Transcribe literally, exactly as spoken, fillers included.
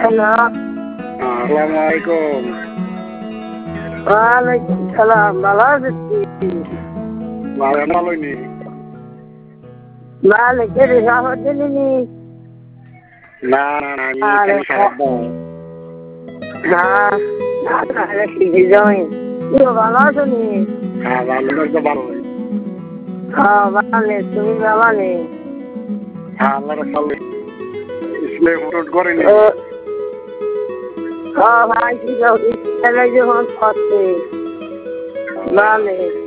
Hello. আসসালামু আলাইকুম। ওয়ালাইকুম সালাম। ভালো আছিস? ভালো ভালোই নি। ভালো করে খবর দিলি নি? না না না আমি আরে এখানে সারাপ দাও। না না তাহলে শিখে যাই। তুই ভালো আছো নি? হ্যাঁ ভালো তো ভালোই। হ্যাঁ ভালো নেই, তুমি ভালো নেই? হ্যাঁ আল্লাহ রাখলে ইসলে ফটো করেনি। ও হ্যাঁ ভাই কি যাও ইস্তালে যখন করতে ভালো